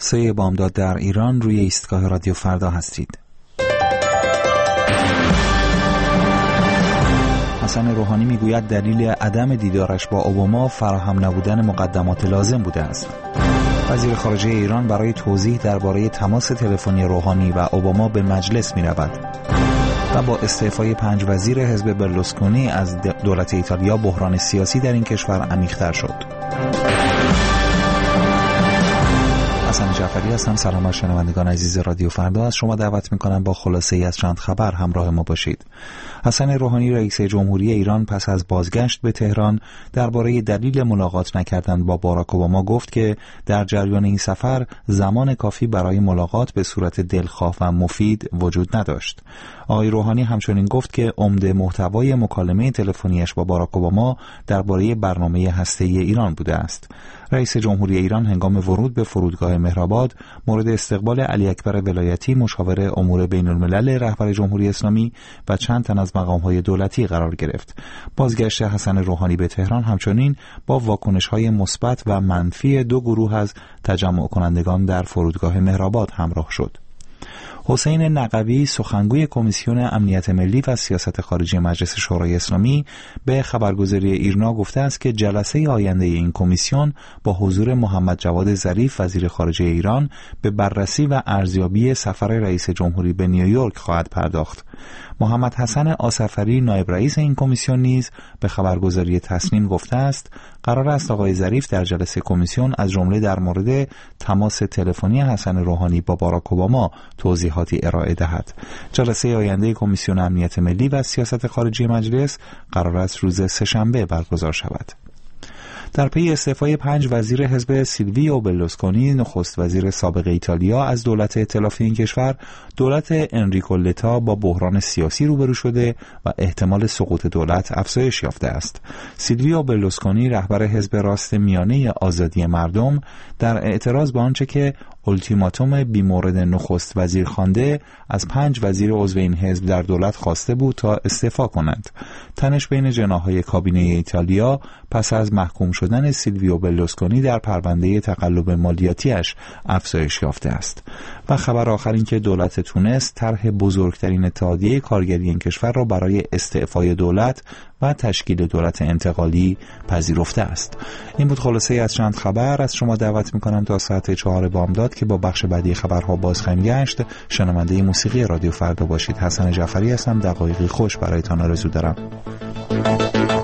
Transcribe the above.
سه بامداد در ایران، روی ایستگاه رادیو فردا هستید. حسن روحانی میگوید دلیل عدم دیدارش با اوباما فراهم نبودن مقدمات لازم بوده است. وزیر خارجه ایران برای توضیح درباره تماس تلفنی روحانی و اوباما به مجلس می‌رود. و با استعفای 5 وزیر حزب برلوسکونی از دولت ایتالیا، بحران سیاسی در این کشور عمیق‌تر شد. حسن جعفری هستم. سلام بر شنوندگان عزیز رادیو فردا. از شما دعوت می‌کنم با خلاصه‌ای از چند خبر همراه ما باشید. حسن روحانی رئیس جمهوری ایران پس از بازگشت به تهران درباره دلیل ملاقات نکردن با باراک اوباما گفت که در جریان این سفر زمان کافی برای ملاقات به صورت دلخواه و مفید وجود نداشت. آقای روحانی همچنین گفت که عمده محتوای مکالمه تلفنیش با باراک اوباما درباره برنامه هسته‌ای ایران بوده است. رئیس جمهوری ایران هنگام ورود به فرودگاه مهرآباد مورد استقبال علی اکبر ولایتی، مشاور امور بین الملل رهبر جمهوری اسلامی و چند تن از مقام‌های دولتی قرار گرفت. بازگشت حسن روحانی به تهران همچنین با واکنش‌های مثبت و منفی دو گروه از تجمع کنندگان در فرودگاه مهرآباد همراه شد. حسین نقوی، سخنگوی کمیسیون امنیت ملی و سیاست خارجی مجلس شورای اسلامی، به خبرگزاری ایرنا گفته است که جلسه آینده این کمیسیون با حضور محمد جواد ظریف وزیر خارجه ایران به بررسی و ارزیابی سفر رئیس جمهوری به نیویورک خواهد پرداخت. محمد حسن آصفری، نایب رئیس این کمیسیون، نیز به خبرگزاری تصنیم گفته است قرار است آقای ظریف در جلسه کمیسیون از جمله در مورد تماس تلفنی حسن روحانی با باراک اوباما توضیحاتی ارائه دهد. جلسه آینده کمیسیون امنیت ملی و سیاست خارجی مجلس قرار است روز سه‌شنبه برگزار شود. در پی استعفای 5 وزیر حزب سیلویو برلوسکونی، نخست وزیر سابق ایتالیا، از دولت ائتلافی این کشور، دولت انریکو لتا با بحران سیاسی روبرو شده و احتمال سقوط دولت افزایش یافته است. سیلویو برلوسکونی، رهبر حزب راست میانه آزادی مردم، در اعتراض به آنچه که اولتیماتوم بیمورد نخست وزیر خوانده، از 5 وزیر عضو این حزب در دولت خواسته بود تا استعفا کنند. تنش بین جناح‌های کابینه ایتالیا پس از محکوم شدن سیلویو برلوسکونی در پرونده تقلب مالیاتیش افزایش یافته است. و خبر آخر این که دولت تونس طرح بزرگترین اتحادیه کارگری این کشور را برای استعفای دولت و تشکیل دولت انتقالی پذیرفته است. این بود خلاصه از چند خبر. از شما دعوت میکنم تا ساعت 4 بامداد که با بخش بعدی خبرها باز خواهیم گشت شنونده موسیقی رادیو فردا باشید. حسن جعفری هستم. دقایقی خوش برایتان آرزو دارم.